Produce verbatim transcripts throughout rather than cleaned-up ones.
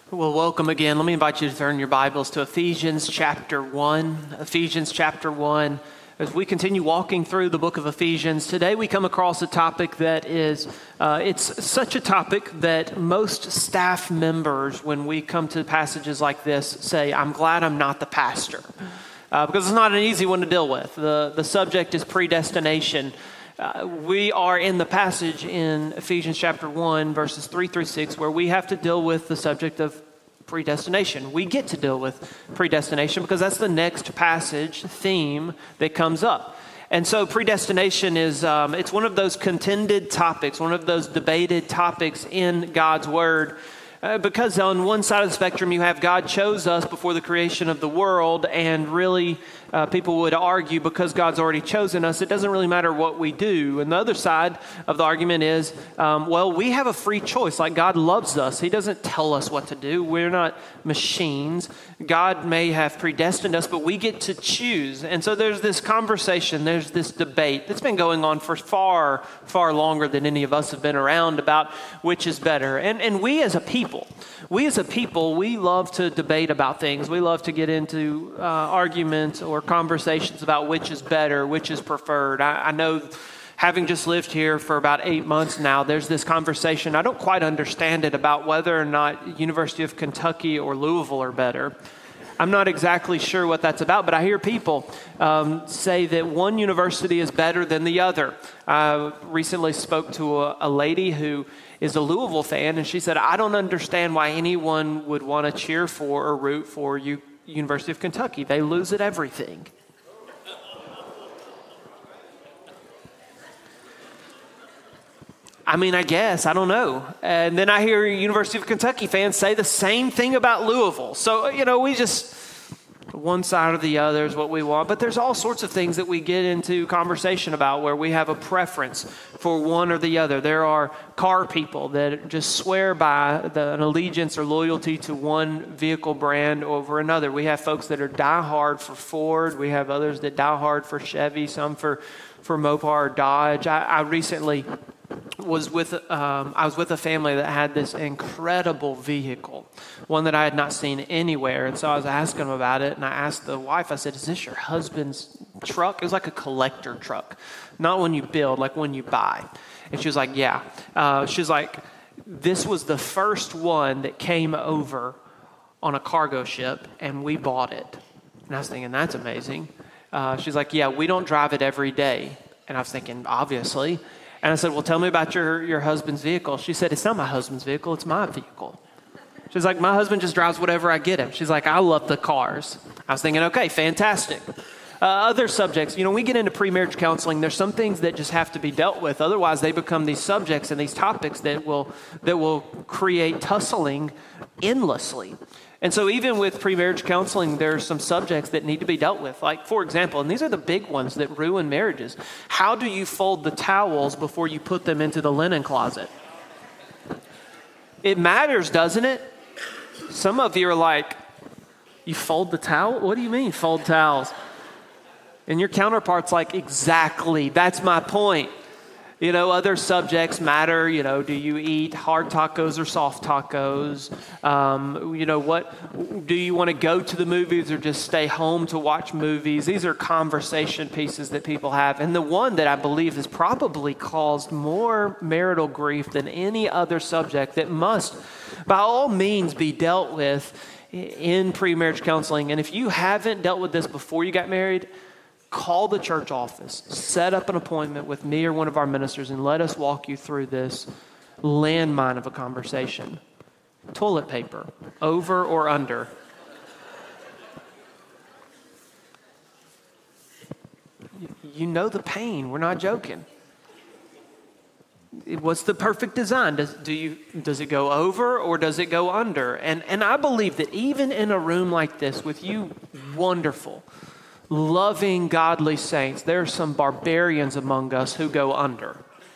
Well, welcome again. Let me invite you to turn your Bibles to Ephesians chapter one. Ephesians chapter one. As we continue walking through the book of Ephesians, today we come across a topic that is, uh, it's such a topic that most staff members, when we come to passages like this, say, I'm glad I'm not the pastor. Uh, because it's not an easy one to deal with. The, the subject is predestination. Uh, we are in the passage in Ephesians chapter one, verses three through six, where we have to deal with the subject of predestination. We get to deal with predestination because that's the next passage theme that comes up. And so predestination is, um, it's one of those contended topics, one of those debated topics in God's Word. Uh, because on one side of the spectrum, you have God chose us before the creation of the world, and really uh, people would argue because God's already chosen us, it doesn't really matter what we do. And the other side of the argument is, um, well, we have a free choice. Like God loves us. He doesn't tell us what to do. We're not machines. God may have predestined us, but we get to choose. And so there's this conversation, there's this debate that's been going on for far, far longer than any of us have been around about which is better. And, and we as a people, We as a people, we love to debate about things. We love to get into uh, arguments or conversations about which is better, which is preferred. I, I know, having just lived here for about eight months now, there's this conversation. I don't quite understand it about whether or not University of Kentucky or Louisville are better. I'm not exactly sure what that's about, but I hear people um, say that one university is better than the other. I recently spoke to a, a lady who is a Louisville fan, and she said, I don't understand why anyone would want to cheer for or root for U- University of Kentucky. They lose at everything. I mean, I guess, I don't know. And then I hear University of Kentucky fans say the same thing about Louisville. So, you know, we just, one side or the other is what we want. But there's all sorts of things that we get into conversation about where we have a preference for one or the other. There are car people that just swear by the, an allegiance or loyalty to one vehicle brand over another. We have folks that are diehard for Ford. We have others that die hard for Chevy, some for, for Mopar or Dodge. I, I recently... was with um, I was with a family that had this incredible vehicle, one that I had not seen anywhere. And so I was asking them about it, and I asked the wife, I said, is this your husband's truck? It was like a collector truck, not one you build, like one you buy. And she was like, yeah. Uh, she was like, this was the first one that came over on a cargo ship, and we bought it. And I was thinking, that's amazing. Uh, she's like, yeah, we don't drive it every day. And I was thinking, obviously. And I said, well, tell me about your, your husband's vehicle. She said, it's not my husband's vehicle, it's my vehicle. She's like, my husband just drives whatever I get him. She's like, I love the cars. I was thinking, okay, fantastic. Uh, other subjects, you know, we get into pre-marriage counseling, there's some things that just have to be dealt with. Otherwise, they become these subjects and these topics that will that will create tussling endlessly. And so even with pre-marriage counseling, there are some subjects that need to be dealt with. Like, for example, and these are the big ones that ruin marriages. How do you fold the towels before you put them into the linen closet? It matters, doesn't it? Some of you are like, you fold the towel? What do you mean, fold towels? And your counterpart's like, exactly, that's my point. You know, other subjects matter. You know, do you eat hard tacos or soft tacos? Um, you know, what do you want to go to the movies or just stay home to watch movies? These are conversation pieces that people have. And the one that I believe has probably caused more marital grief than any other subject that must, by all means, be dealt with in pre-marriage counseling. And if you haven't dealt with this before you got married, call the church office, set up an appointment with me or one of our ministers, and let us walk you through this landmine of a conversation. Toilet paper, over or under? You know the pain. We're not joking. What's the perfect design? Does, do you, does it go over or does it go under? And, and I believe that even in a room like this with you wonderful, loving, godly saints, there are some barbarians among us who go under.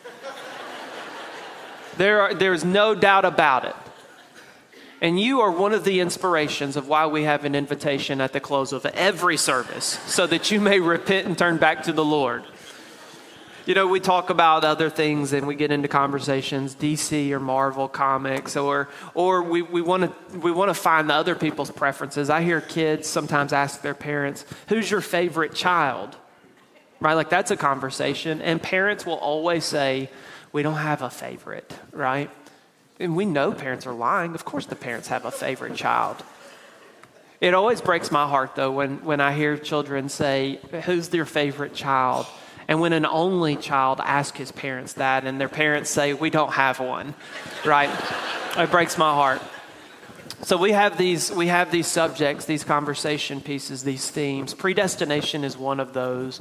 There are, there's no doubt about it. And you are one of the inspirations of why we have an invitation at the close of every service, so that you may repent and turn back to the Lord. You know, we talk about other things and we get into conversations, D C or Marvel comics, or or we we want to we want to find the other people's preferences. I hear kids sometimes ask their parents, "Who's your favorite child?" Right? Like that's a conversation, and parents will always say, "We don't have a favorite," right? And we know parents are lying. Of course the parents have a favorite child. It always breaks my heart though when when I hear children say, "Who's their favorite child?" And when an only child asks his parents that and their parents say, "We don't have one," right? It breaks my heart. So we have these we have these subjects, these conversation pieces, these themes. Predestination is one of those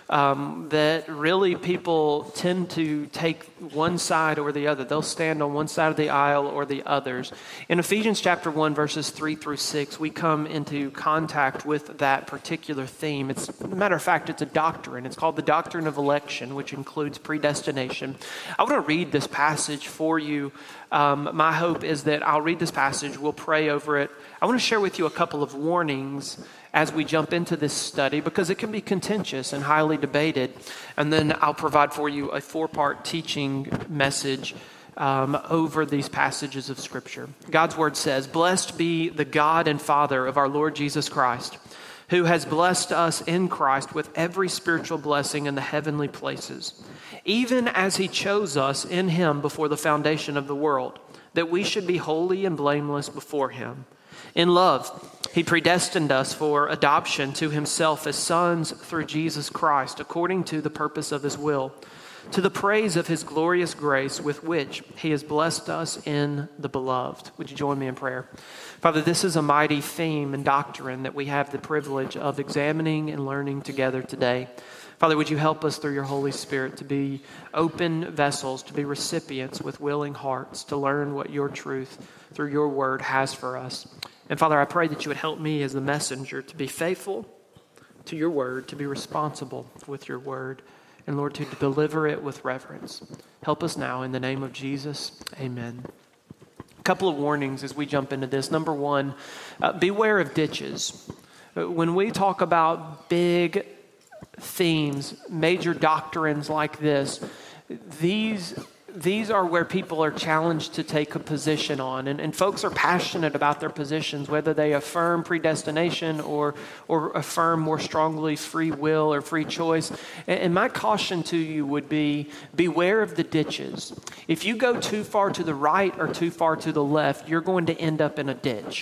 um, that really people tend to take one side or the other. They'll stand on one side of the aisle or the others. In Ephesians chapter one, verses three through six, we come into contact with that particular theme. It's, as a matter of fact, it's a doctrine. It's called the doctrine of election, which includes predestination. I want to read this passage for you. Um, my hope is that I'll read this passage. We'll pray over it. I want to share with you a couple of warnings as we jump into this study because it can be contentious and highly debated. And then I'll provide for you a four-part teaching message um, over these passages of Scripture. God's Word says, "Blessed be the God and Father of our Lord Jesus Christ, who has blessed us in Christ with every spiritual blessing in the heavenly places, even as He chose us in Him before the foundation of the world, that we should be holy and blameless before Him. In love, He predestined us for adoption to Himself as sons through Jesus Christ, according to the purpose of His will, to the praise of His glorious grace with which He has blessed us in the Beloved." Would you join me in prayer? Father, this is a mighty theme and doctrine that we have the privilege of examining and learning together today. Father, would you help us through your Holy Spirit to be open vessels, to be recipients with willing hearts, to learn what your truth through your word has for us. And Father, I pray that you would help me as the messenger to be faithful to your word, to be responsible with your word, and Lord, to deliver it with reverence. Help us now in the name of Jesus. Amen. A couple of warnings as we jump into this. Number one, uh, beware of ditches. When we talk about big themes, major doctrines like this, these these are where people are challenged to take a position on. And, and folks are passionate about their positions, whether they affirm predestination or or affirm more strongly free will or free choice. And, and my caution to you would be, beware of the ditches. If you go too far to the right or too far to the left, you're going to end up in a ditch.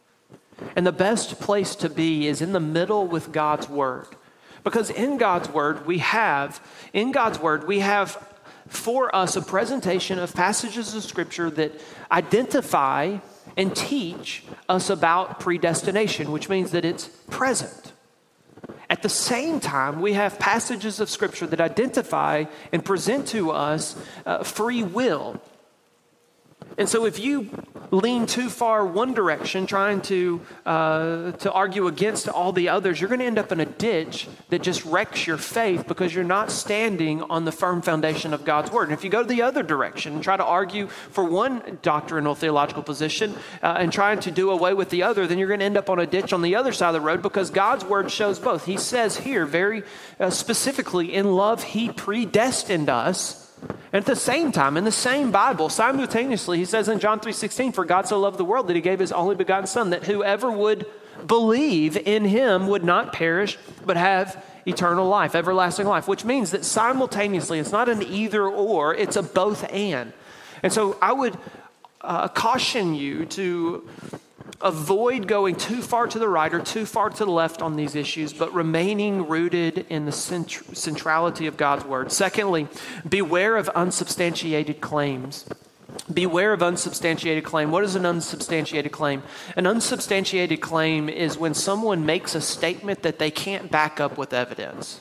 And the best place to be is in the middle with God's word. Because in God's word, we have, in God's word, we have for us a presentation of passages of Scripture that identify and teach us about predestination, which means that it's present. At the same time, we have passages of Scripture that identify and present to us uh, free will. And so if you lean too far one direction, trying to uh, to argue against all the others, you're going to end up in a ditch that just wrecks your faith because you're not standing on the firm foundation of God's word. And if you go the other direction and try to argue for one doctrinal theological position uh, and trying to do away with the other, then you're going to end up on a ditch on the other side of the road because God's word shows both. He says here very uh, specifically, in love, He predestined us. And at the same time, in the same Bible, simultaneously, He says in John three sixteen, "For God so loved the world that He gave His only begotten Son, that whoever would believe in Him would not perish, but have eternal life, everlasting life," which means that simultaneously, it's not an either or, it's a both and. And so I would uh, caution you to avoid going too far to the right or too far to the left on these issues, but remaining rooted in the cent- centrality of God's word. Secondly, beware of unsubstantiated claims. Beware of unsubstantiated claim. What is an unsubstantiated claim? An unsubstantiated claim is when someone makes a statement that they can't back up with evidence.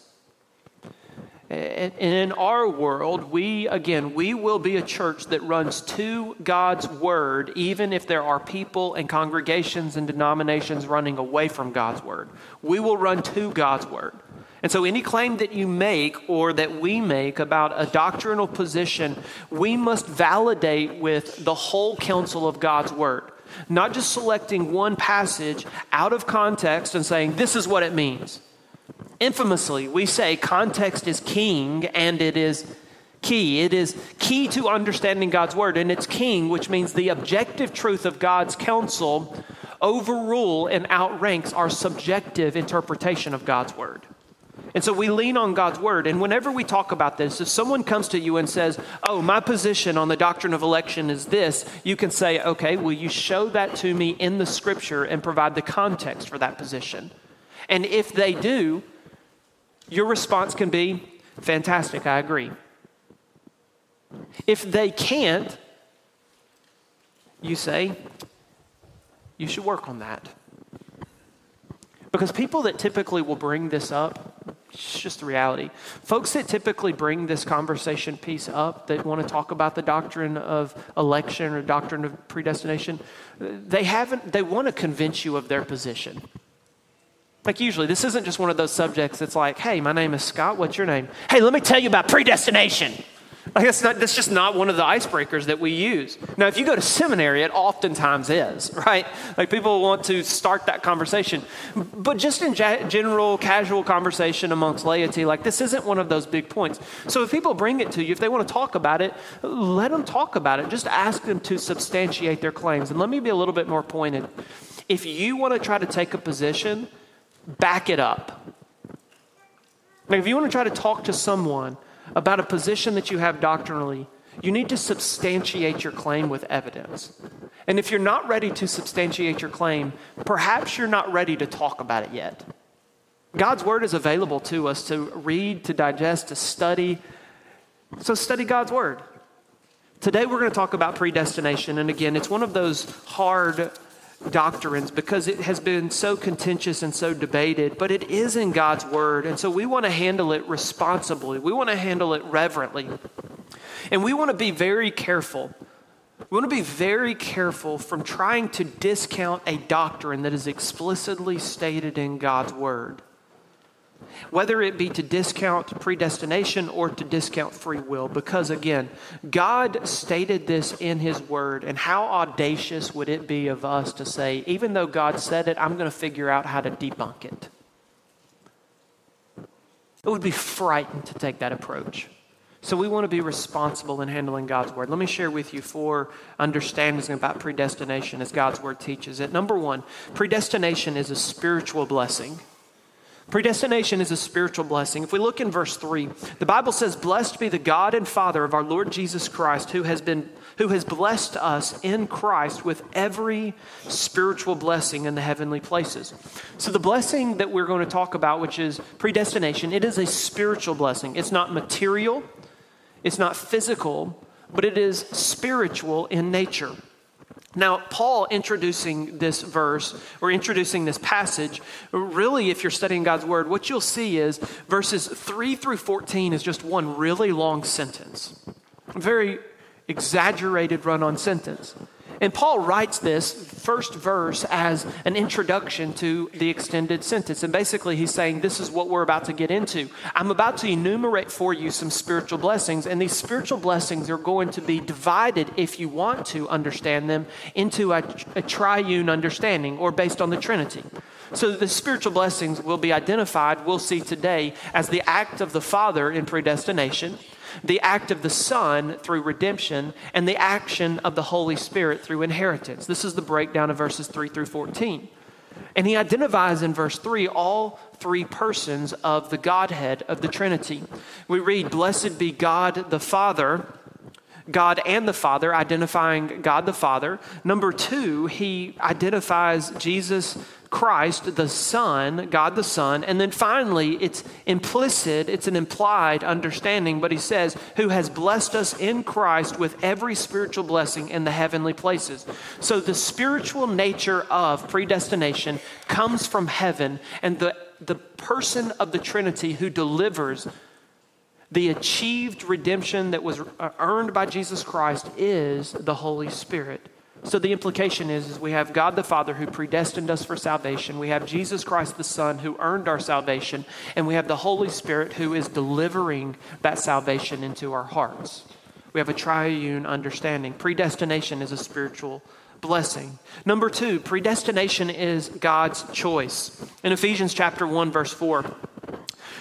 And in our world, we, again, we will be a church that runs to God's word, even if there are people and congregations and denominations running away from God's word. We will run to God's word. And so any claim that you make or that we make about a doctrinal position, we must validate with the whole counsel of God's word. Not just selecting one passage out of context and saying, this is what it means. Infamously, we say context is king, and it is key. It is key to understanding God's word, and it's king, which means the objective truth of God's counsel overrule and outranks our subjective interpretation of God's word. And so we lean on God's word. And whenever we talk about this, if someone comes to you and says, oh, my position on the doctrine of election is this, you can say, okay, will you show that to me in the scripture and provide the context for that position? And if they do, your response can be, fantastic, I agree. If they can't, you say, you should work on that. Because people that typically will bring this up, it's just the reality. Folks that typically bring this conversation piece up, that want to talk about the doctrine of election or doctrine of predestination, they haven't, they want to convince you of their position. Like usually, this isn't just one of those subjects that's like, hey, my name is Scott, what's your name? Hey, let me tell you about predestination. Like that's, not, that's just not one of the icebreakers that we use. Now, if you go to seminary, it oftentimes is, right? Like people want to start that conversation. But just in ja- general, casual conversation amongst laity, like this isn't one of those big points. So if people bring it to you, if they want to talk about it, let them talk about it. Just ask them to substantiate their claims. And let me be a little bit more pointed. If you want to try to take a position, back it up. Like if you want to try to talk to someone about a position that you have doctrinally, you need to substantiate your claim with evidence. And if you're not ready to substantiate your claim, perhaps you're not ready to talk about it yet. God's word is available to us to read, to digest, to study. So study God's word. Today we're going to talk about predestination. And again, it's one of those hard doctrines because it has been so contentious and so debated, but it is in God's word. And so we want to handle it responsibly. We want to handle it reverently. And we want to be very careful. We want to be very careful from trying to discount a doctrine that is explicitly stated in God's word. Whether it be to discount predestination or to discount free will. Because again, God stated this in his word, and how audacious would it be of us to say, even though God said it, I'm going to figure out how to debunk it. It would be frightened to take that approach. So we want to be responsible in handling God's word. Let me share with you four understandings about predestination as God's word teaches it. Number one, predestination is a spiritual blessing. Predestination is a spiritual blessing. If we look in verse three, the Bible says, blessed be the God and Father of our Lord Jesus Christ, who has been, who has blessed us in Christ with every spiritual blessing in the heavenly places. So the blessing that we're going to talk about, which is predestination, it is a spiritual blessing. It's not material, it's not physical, but it is spiritual in nature. Now, Paul introducing this verse or introducing this passage, really, if you're studying God's word, what you'll see is verses three through fourteen is just one really long sentence. A very exaggerated run-on sentence. And Paul writes this first verse as an introduction to the extended sentence. And basically he's saying, this is what we're about to get into. I'm about to enumerate for you some spiritual blessings. And these spiritual blessings are going to be divided, if you want to understand them, into a, a triune understanding or based on the Trinity. So the spiritual blessings will be identified, we'll see today, as the act of the Father in predestination, the act of the Son through redemption, and the action of the Holy Spirit through inheritance. This is the breakdown of verses three through fourteen. And he identifies in verse three all three persons of the Godhead of the Trinity. We read, blessed be God the Father, God and the Father, identifying God the Father. Number two, he identifies Jesus Christ, the Son, God the Son. And then finally, it's implicit, it's an implied understanding, but he says, who has blessed us in Christ with every spiritual blessing in the heavenly places. So the spiritual nature of predestination comes from heaven, and the, the person of the Trinity who delivers the achieved redemption that was earned by Jesus Christ is the Holy Spirit. So the implication is, is we have God the Father who predestined us for salvation. We have Jesus Christ the Son who earned our salvation. And we have the Holy Spirit who is delivering that salvation into our hearts. We have a triune understanding. Predestination is a spiritual blessing. Number two, predestination is God's choice. In Ephesians chapter one, verse four,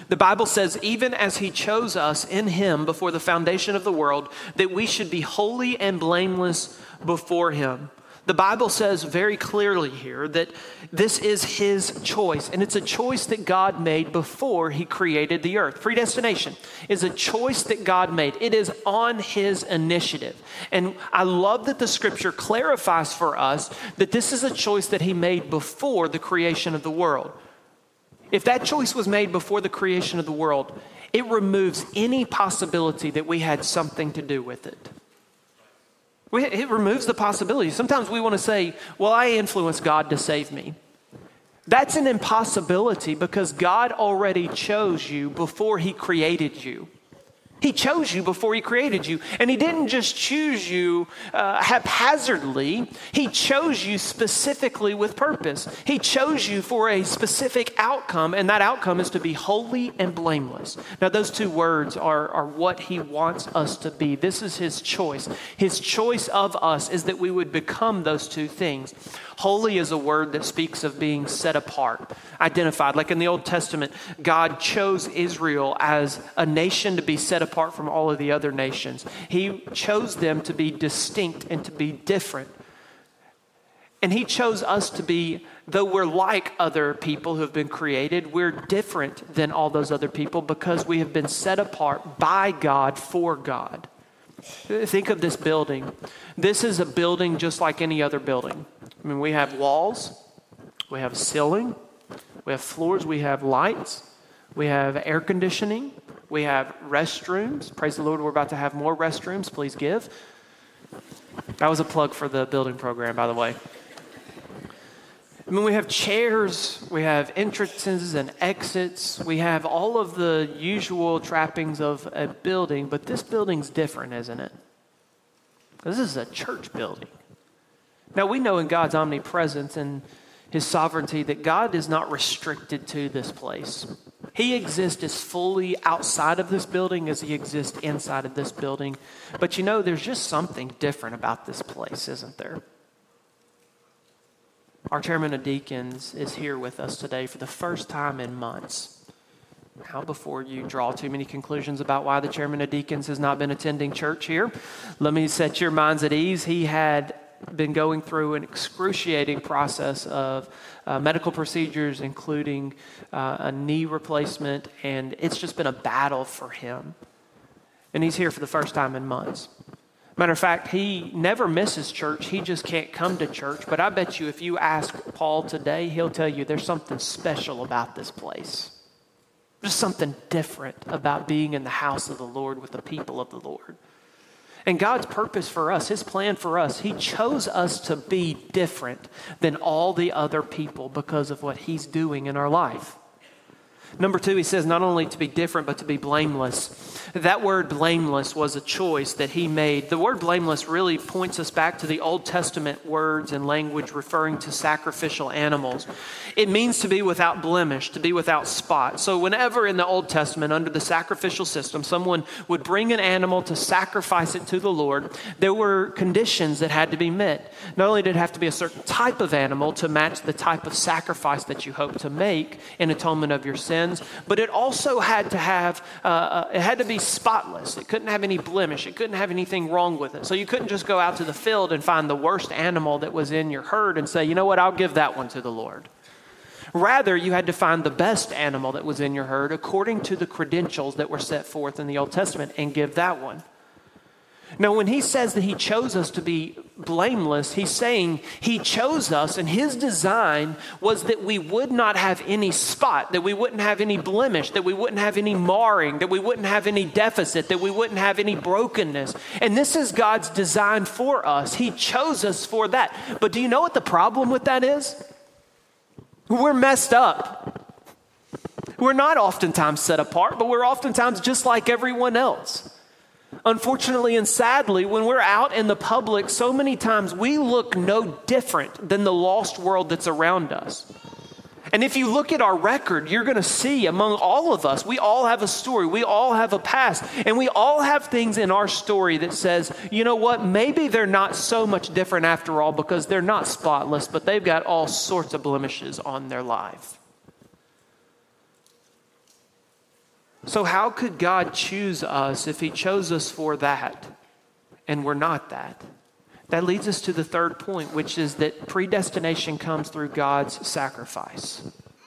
The Bible says, even as he chose us in him before the foundation of the world, that we should be holy and blameless before him. The Bible says very clearly here that this is his choice, and it's a choice that God made before he created the earth. Predestination is a choice that God made. It is on his initiative. And I love that the scripture clarifies for us that this is a choice that he made before the creation of the world. If that choice was made before the creation of the world, it removes any possibility that we had something to do with it. It removes the possibility. Sometimes we want to say, well, I influenced God to save me. That's an impossibility because God already chose you before he created you. He chose you before he created you. And he didn't just choose you uh, haphazardly. He chose you specifically with purpose. He chose you for a specific outcome, and that outcome is to be holy and blameless. Now, those two words are, are what he wants us to be. This is his choice. His choice of us is that we would become those two things. Holy is a word that speaks of being set apart, identified. Like in the Old Testament, God chose Israel as a nation to be set apart from all of the other nations. He chose them to be distinct and to be different. And he chose us to be, though we're like other people who have been created, we're different than all those other people because we have been set apart by God for God. Think of this building. This is a building just like any other building. I mean, we have walls, we have a ceiling, we have floors, we have lights, we have air conditioning, we have restrooms. Praise the Lord, we're about to have more restrooms. Please give. That was a plug for the building program, by the way. I mean, we have chairs, we have entrances and exits, we have all of the usual trappings of a building, but this building's different, isn't it? This is a church building. Now, we know in God's omnipresence and his sovereignty that God is not restricted to this place. He exists as fully outside of this building as he exists inside of this building. But you know, there's just something different about this place, isn't there? Our chairman of deacons is here with us today for the first time in months. Now, before you draw too many conclusions about why the chairman of deacons has not been attending church here, let me set your minds at ease. He had been going through an excruciating process of uh, medical procedures, including uh, a knee replacement, and it's just been a battle for him. And he's here for the first time in months. Matter of fact, he never misses church. He just can't come to church. But I bet you if you ask Paul today, he'll tell you there's something special about this place. There's something different about being in the house of the Lord with the people of the Lord. And God's purpose for us, his plan for us, he chose us to be different than all the other people because of what he's doing in our life. Number two, he says not only to be different, but to be blameless. That word blameless was a choice that he made. The word blameless really points us back to the Old Testament words and language referring to sacrificial animals. It means to be without blemish, to be without spot. So whenever in the Old Testament, under the sacrificial system, someone would bring an animal to sacrifice it to the Lord, there were conditions that had to be met. Not only did it have to be a certain type of animal to match the type of sacrifice that you hope to make in atonement of your sins, but it also had to have, uh, it had to be spotless. It couldn't have any blemish. It couldn't have anything wrong with it. So you couldn't just go out to the field and find the worst animal that was in your herd and say, you know what, I'll give that one to the Lord. Rather, you had to find the best animal that was in your herd according to the credentials that were set forth in the Old Testament and give that one. Now, when he says that he chose us to be blameless, he's saying he chose us, and his design was that we would not have any spot, that we wouldn't have any blemish, that we wouldn't have any marring, that we wouldn't have any deficit, that we wouldn't have any brokenness. And this is God's design for us. He chose us for that. But do you know what the problem with that is? We're messed up. We're not oftentimes set apart, but we're oftentimes just like everyone else. Unfortunately and sadly, when we're out in the public, so many times we look no different than the lost world that's around us. And if you look at our record, you're going to see among all of us, we all have a story. We all have a past. And we all have things in our story that says, you know what, maybe they're not so much different after all because they're not spotless, but they've got all sorts of blemishes on their life. So how could God choose us if he chose us for that and we're not that? That leads us to the third point, which is that predestination comes through God's sacrifice.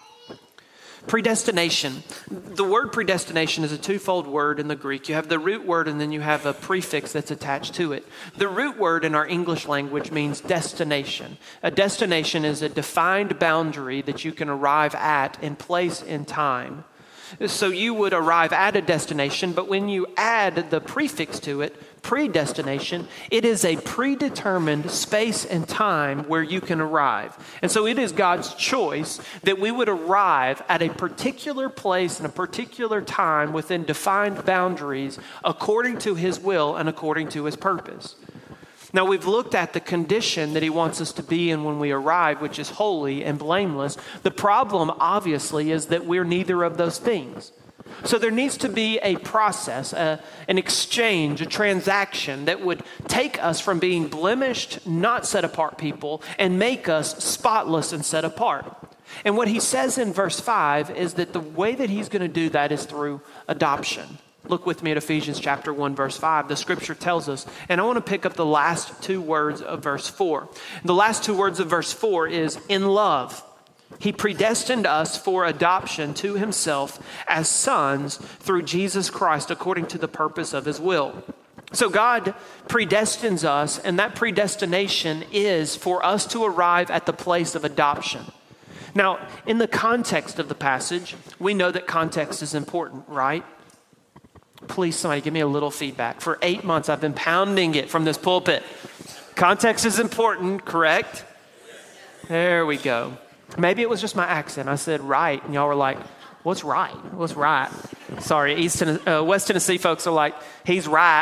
Predestination. The word predestination is a twofold word in the Greek. You have the root word and then you have a prefix that's attached to it. The root word in our English language means destination. A destination is a defined boundary that you can arrive at in place in time. So you would arrive at a destination, but when you add the prefix to it, predestination, it is a predetermined space and time where you can arrive. And so it is God's choice that we would arrive at a particular place and a particular time within defined boundaries according to his will and according to his purpose. Now, we've looked at the condition that he wants us to be in when we arrive, which is holy and blameless. The problem, obviously, is that we're neither of those things. So there needs to be a process, a, an exchange, a transaction that would take us from being blemished, not set apart people, and make us spotless and set apart. And what he says in verse five is that the way that he's going to do that is through adoption. Look with me at Ephesians chapter one, verse five. The scripture tells us, and I want to pick up the last two words of verse four. The last two words of verse four is, in love, he predestined us for adoption to himself as sons through Jesus Christ according to the purpose of his will. So God predestines us, and that predestination is for us to arrive at the place of adoption. Now, in the context of the passage, we know that context is important, right? Please, somebody give me a little feedback. For eight months, I've been pounding it from this pulpit. Context is important, correct? There we go. Maybe it was just my accent. I said right, and y'all were like, what's right? What's right? Sorry, East Ten- uh, West Tennessee folks are like, he's right.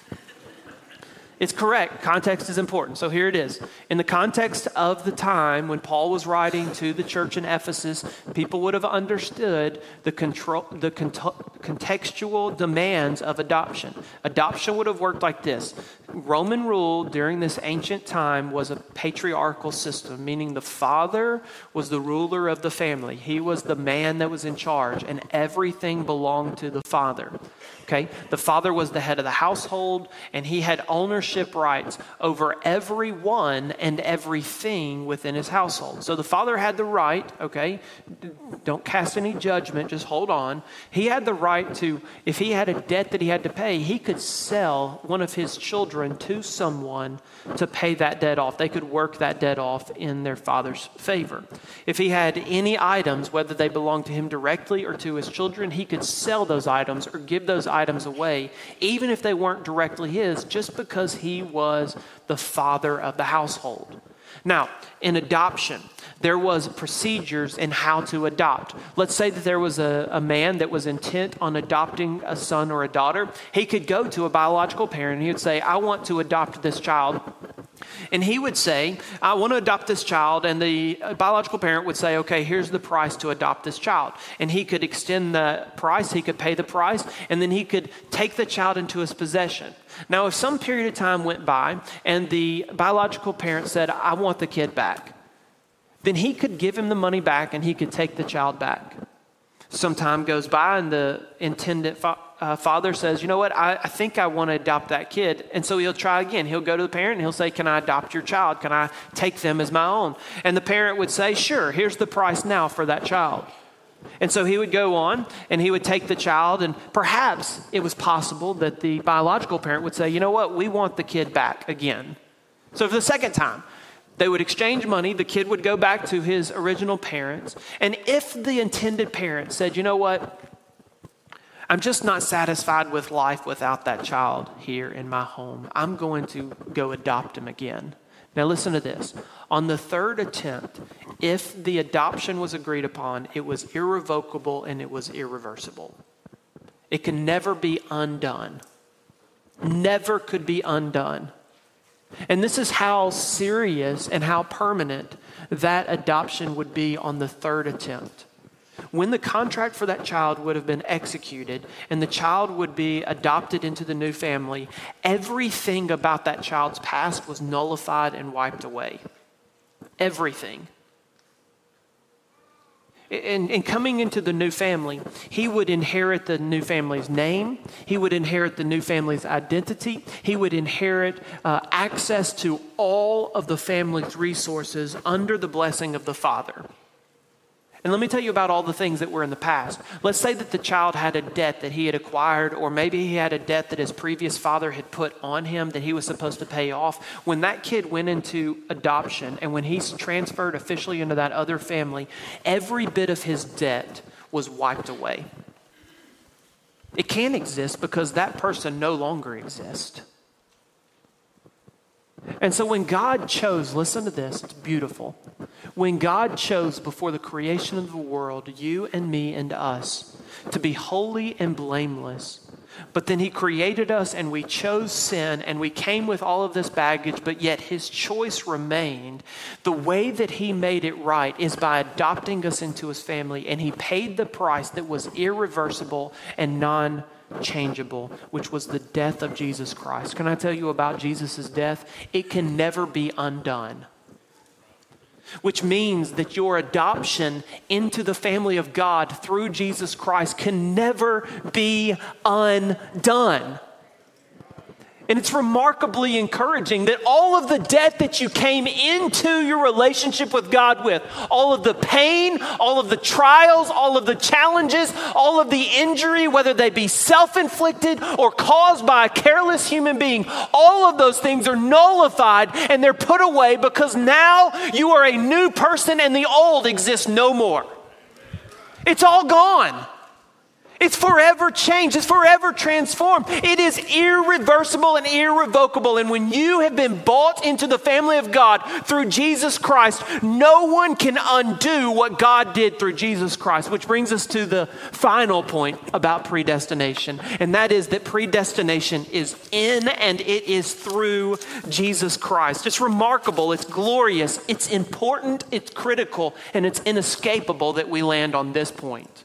It's correct. Context is important. So here it is. In the context of the time when Paul was writing to the church in Ephesus, people would have understood the control, the cont- contextual demands of adoption. Adoption would have worked like this. Roman rule during this ancient time was a patriarchal system, meaning the father was the ruler of the family. He was the man that was in charge, and everything belonged to the father. Okay, the father was the head of the household, and he had ownership rights over everyone and everything within his household. So the father had the right, okay, don't cast any judgment, just hold on. He had the right to, if he had a debt that he had to pay, he could sell one of his children to someone to pay that debt off. They could work that debt off in their father's favor. If he had any items, whether they belonged to him directly or to his children, he could sell those items or give those items away, even if they weren't directly his, just because he was the father of the household. Now, in adoption, there was procedures in how to adopt. Let's say that there was a, a man that was intent on adopting a son or a daughter. He could go to a biological parent and he would say, I want to adopt this child. And he would say, I want to adopt this child. And the biological parent would say, okay, here's the price to adopt this child. And he could extend the price, he could pay the price, and then he could take the child into his possession. Now, if some period of time went by and the biological parent said, I want the kid back, then he could give him the money back and he could take the child back. Some time goes by and the intended fa- uh, father says, you know what, I, I think I want to adopt that kid. And so he'll try again. He'll go to the parent and he'll say, can I adopt your child? Can I take them as my own? And the parent would say, sure, here's the price now for that child. And so he would go on and he would take the child, and perhaps it was possible that the biological parent would say, you know what, we want the kid back again. So for the second time, they would exchange money. The kid would go back to his original parents. And if the intended parent said, you know what, I'm just not satisfied with life without that child here in my home, I'm going to go adopt him again. Now listen to this. On the third attempt, if the adoption was agreed upon, it was irrevocable and it was irreversible. It can never be undone. Never could be undone. And this is how serious and how permanent that adoption would be on the third attempt. When the contract for that child would have been executed and the child would be adopted into the new family, everything about that child's past was nullified and wiped away. Everything. In, in coming into the new family, he would inherit the new family's name. He would inherit the new family's identity. He would inherit uh, access to all of the family's resources under the blessing of the father. And let me tell you about all the things that were in the past. Let's say that the child had a debt that he had acquired, or maybe he had a debt that his previous father had put on him that he was supposed to pay off. When that kid went into adoption and when he's transferred officially into that other family, every bit of his debt was wiped away. It can't exist because that person no longer exists. And so when God chose, listen to this, it's beautiful. When God chose before the creation of the world, you and me and us, to be holy and blameless, but then he created us and we chose sin and we came with all of this baggage, but yet his choice remained. The way that he made it right is by adopting us into his family, and he paid the price that was irreversible and non changeable, which was the death of Jesus Christ. Can I tell you about Jesus' death? It can never be undone. Which means that your adoption into the family of God through Jesus Christ can never be undone. And it's remarkably encouraging that all of the debt that you came into your relationship with God with, all of the pain, all of the trials, all of the challenges, all of the injury, whether they be self-inflicted or caused by a careless human being, all of those things are nullified and they're put away because now you are a new person and the old exists no more. It's all gone. It's forever changed. It's forever transformed. It is irreversible and irrevocable. And when you have been bought into the family of God through Jesus Christ, no one can undo what God did through Jesus Christ, which brings us to the final point about predestination. And that is that predestination is in and it is through Jesus Christ. It's remarkable. It's glorious. It's important. It's critical. And it's inescapable that we land on this point.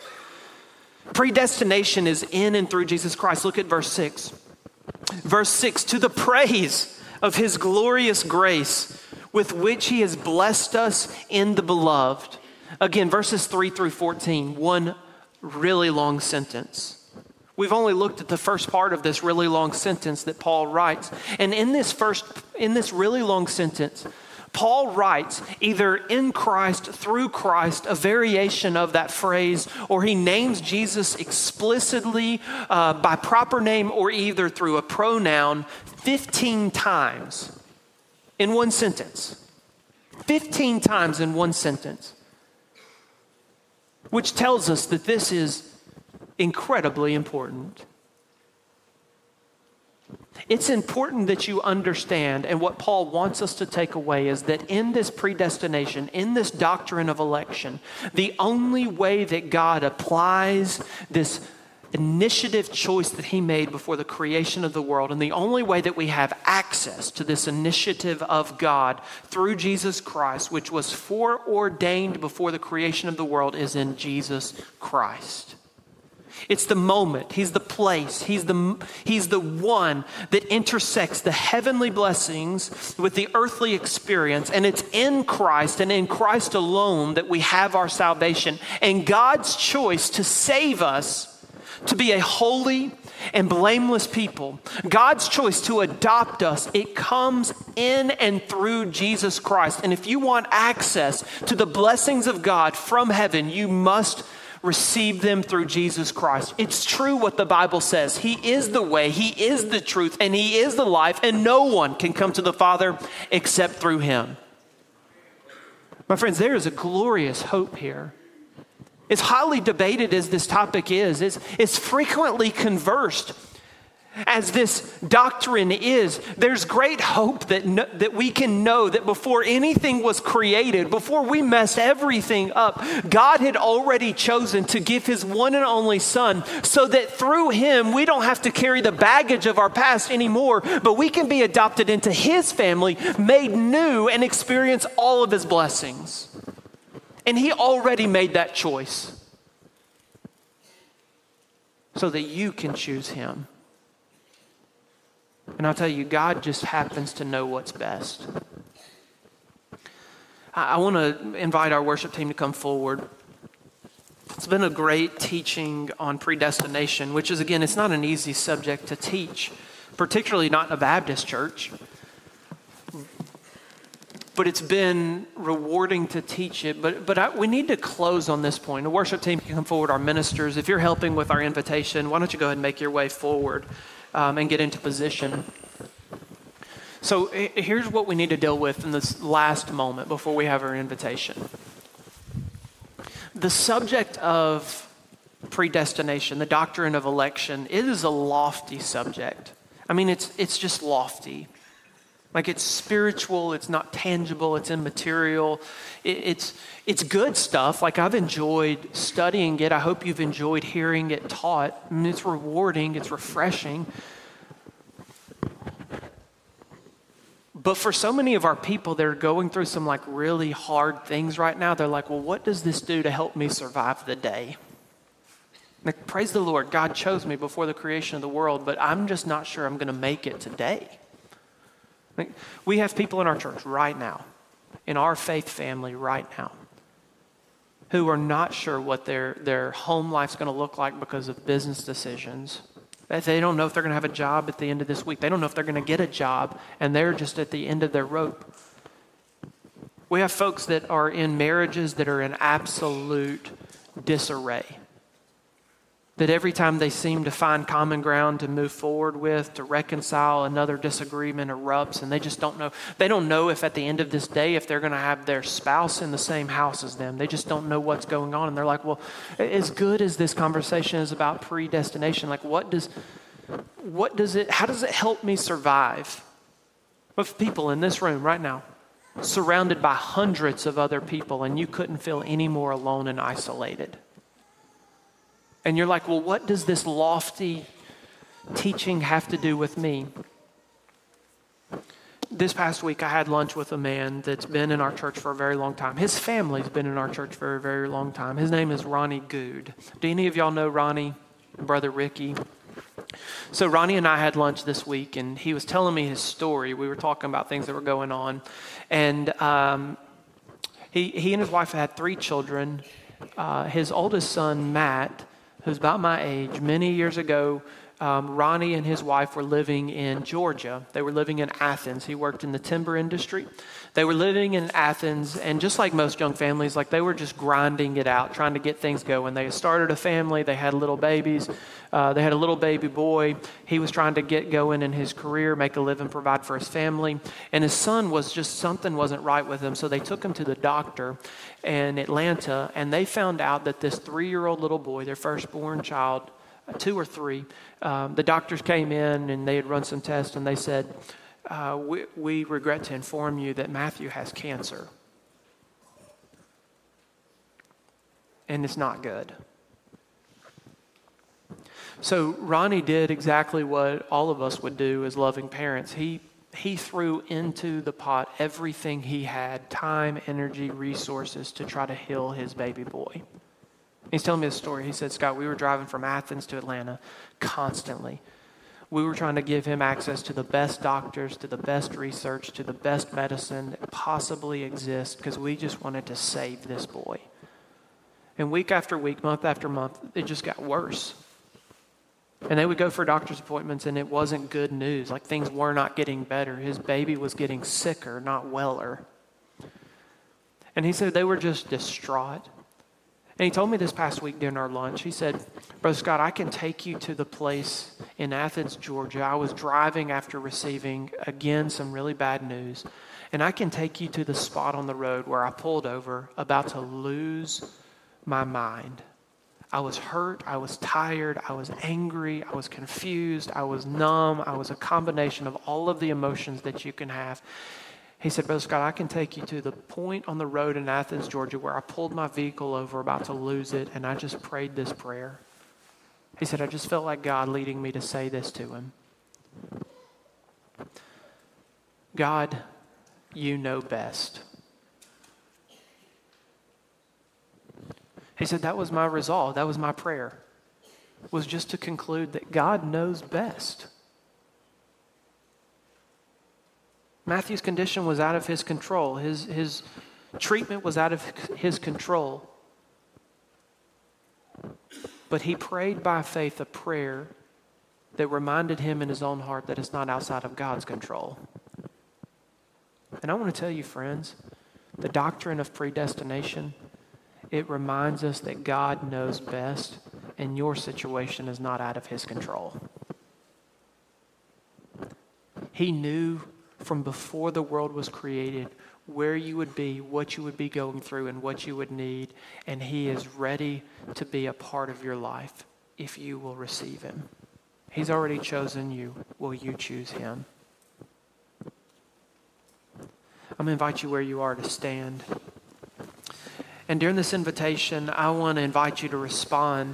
Predestination is in and through Jesus Christ. Look at verse six. Verse six, to the praise of his glorious grace with which he has blessed us in the beloved. Again, verses three through fourteen, one really long sentence. We've only looked at the first part of this really long sentence that Paul writes. And in this first, in this really long sentence, Paul writes either in Christ, through Christ, a variation of that phrase, or he names Jesus explicitly uh, by proper name or either through a pronoun fifteen times in one sentence. fifteen times in one sentence. Which tells us that this is incredibly important. It's important that you understand, and what Paul wants us to take away is that in this predestination, in this doctrine of election, the only way that God applies this initiative choice that he made before the creation of the world, and the only way that we have access to this initiative of God through Jesus Christ, which was foreordained before the creation of the world, is in Jesus Christ. It's the moment. He's the place. He's the, he's the one that intersects the heavenly blessings with the earthly experience. And it's in Christ and in Christ alone that we have our salvation. And God's choice to save us, to be a holy and blameless people, God's choice to adopt us, it comes in and through Jesus Christ. And if you want access to the blessings of God from heaven, you must receive them through Jesus Christ. It's true what the Bible says. He is the way, he is the truth, and he is the life, and no one can come to the Father except through him. My friends, there is a glorious hope here. As highly debated as this topic is, it's, it's frequently conversed as this doctrine is, there's great hope that, no, that we can know that before anything was created, before we messed everything up, God had already chosen to give his one and only son so that through him, we don't have to carry the baggage of our past anymore, but we can be adopted into his family, made new, and experience all of his blessings. And he already made that choice so that you can choose him. And I'll tell you, God just happens to know what's best. I, I want to invite our worship team to come forward. It's been a great teaching on predestination, which is, again, it's not an easy subject to teach, particularly not in a Baptist church. But it's been rewarding to teach it. But but I, we need to close on this point. The worship team can come forward, our ministers. If you're helping with our invitation, why don't you go ahead and make your way forward um, and get into position. So here's what we need to deal with in this last moment before we have our invitation. The subject of predestination, the doctrine of election, it is a lofty subject. I mean, it's it's just lofty. Like, it's spiritual, it's not tangible, it's immaterial. It, it's it's good stuff. Like, I've enjoyed studying it. I hope you've enjoyed hearing it taught. I mean, it's rewarding, it's refreshing. But for so many of our people that are going through some like really hard things right now, they're like, well, what does this do to help me survive the day? Like, praise the Lord, God chose me before the creation of the world, but I'm just not sure I'm going to make it today. Like, we have people in our church right now, in our faith family right now, who are not sure what their, their home life's going to look like because of business decisions. They don't know if they're going to have a job at the end of this week. They don't know if they're going to get a job, and they're just at the end of their rope. We have folks that are in marriages that are in absolute disarray. That every time they seem to find common ground to move forward with, to reconcile, another disagreement erupts, and they just don't know. They don't know if at the end of this day, if they're going to have their spouse in the same house as them. They just don't know what's going on. And they're like, well, as good as this conversation is about predestination, like what does, what does it, how does it help me survive? With people in this room right now, surrounded by hundreds of other people, and you couldn't feel any more alone and isolated. And you're like, well, what does this lofty teaching have to do with me? This past week, I had lunch with a man that's been in our church for a very long time. His family's been in our church for a very long time. His name is Ronnie Good. Do any of y'all know Ronnie, brother Ricky? So Ronnie and I had lunch this week, and he was telling me his story. We were talking about things that were going on. And um, he, he and his wife had three children. Uh, his oldest son, Matt, who's about my age, many years ago, um, Ronnie and his wife were living in Georgia. They were living in Athens. He worked in the timber industry. They were living in Athens, and just like most young families, like they were just grinding it out, trying to get things going. They had started a family. They had little babies. Uh, they had a little baby boy. He was trying to get going in his career, make a living, provide for his family. And his son was just, something wasn't right with him, so they took him to the doctor in Atlanta, and they found out that this three-year-old little boy, their firstborn child, two or three, um, the doctors came in and they had run some tests, and they said, uh, we, we regret to inform you that Matthew has cancer. And it's not good. So Ronnie did exactly what all of us would do as loving parents. He He threw into the pot everything he had, time, energy, resources, to try to heal his baby boy. He's telling me a story. He said, Scott, we were driving from Athens to Atlanta constantly. We were trying to give him access to the best doctors, to the best research, to the best medicine that possibly exists, because we just wanted to save this boy. And week after week, month after month, it just got worse. And they would go for doctor's appointments, and it wasn't good news. Like, things were not getting better. His baby was getting sicker, not weller. And he said they were just distraught. And he told me this past week during our lunch, he said, Brother Scott, I can take you to the place in Athens, Georgia. I was driving after receiving, again, some really bad news. And I can take you to the spot on the road where I pulled over, about to lose my mind. I was hurt, I was tired, I was angry, I was confused, I was numb, I was a combination of all of the emotions that you can have. He said, Brother Scott, I can take you to the point on the road in Athens, Georgia, where I pulled my vehicle over, about to lose it, and I just prayed this prayer. He said, I just felt like God leading me to say this to him. God, you know best. He said, that was my resolve. That was my prayer, was just to conclude that God knows best. Matthew's condition was out of his control. His, his treatment was out of his control. But he prayed by faith a prayer that reminded him in his own heart that it's not outside of God's control. And I want to tell you, friends, the doctrine of predestination, it reminds us that God knows best and your situation is not out of his control. He knew from before the world was created where you would be, what you would be going through, and what you would need. And he is ready to be a part of your life if you will receive him. He's already chosen you. Will you choose him? I'm going to invite you where you are to stand. And during this invitation, I want to invite you to respond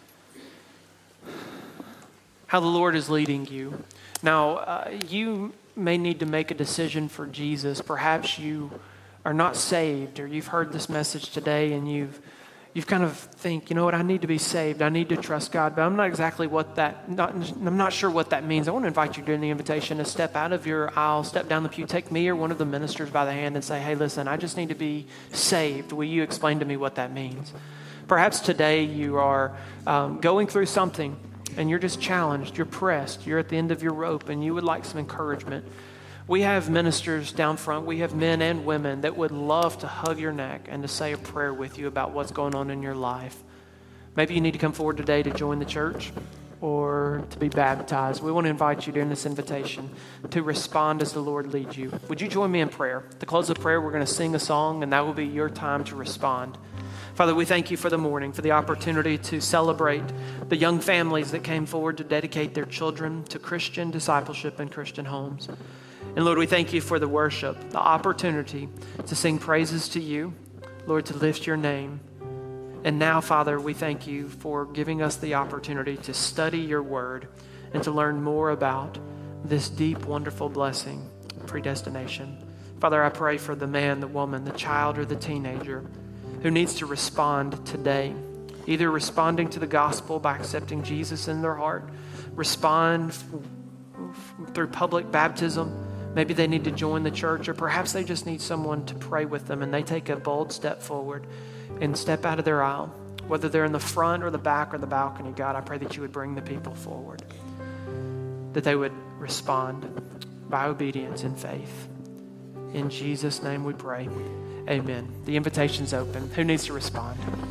how the Lord is leading you. Now, uh, you may need to make a decision for Jesus. Perhaps you are not saved, or you've heard this message today and you've you've kind of think, you know what, I need to be saved. I need to trust God, but I'm not exactly what that, not, I'm not sure what that means. I want to invite you during the invitation to step out of your aisle, step down the pew, take me or one of the ministers by the hand and say, hey, listen, I just need to be saved. Will you explain to me what that means? Perhaps today you are um, going through something and you're just challenged, you're pressed, you're at the end of your rope, and you would like some encouragement. We have ministers down front, we have men and women that would love to hug your neck and to say a prayer with you about what's going on in your life. Maybe you need to come forward today to join the church or to be baptized. We want to invite you during this invitation to respond as the Lord leads you. Would you join me in prayer? At the close of prayer, we're going to sing a song, and that will be your time to respond. Father, we thank you for the morning, for the opportunity to celebrate the young families that came forward to dedicate their children to Christian discipleship in Christian homes. And Lord, we thank you for the worship, the opportunity to sing praises to you, Lord, to lift your name. And now, Father, we thank you for giving us the opportunity to study your word and to learn more about this deep, wonderful blessing, predestination. Father, I pray for the man, the woman, the child, or the teenager who needs to respond today, either responding to the gospel by accepting Jesus in their heart, respond f- f- through public baptism. Maybe they need to join the church, or perhaps they just need someone to pray with them, and they take a bold step forward and step out of their aisle, whether they're in the front or the back or the balcony. God, I pray that you would bring the people forward, that they would respond by obedience and faith. In Jesus' name we pray. Amen. The invitation's open. Who needs to respond?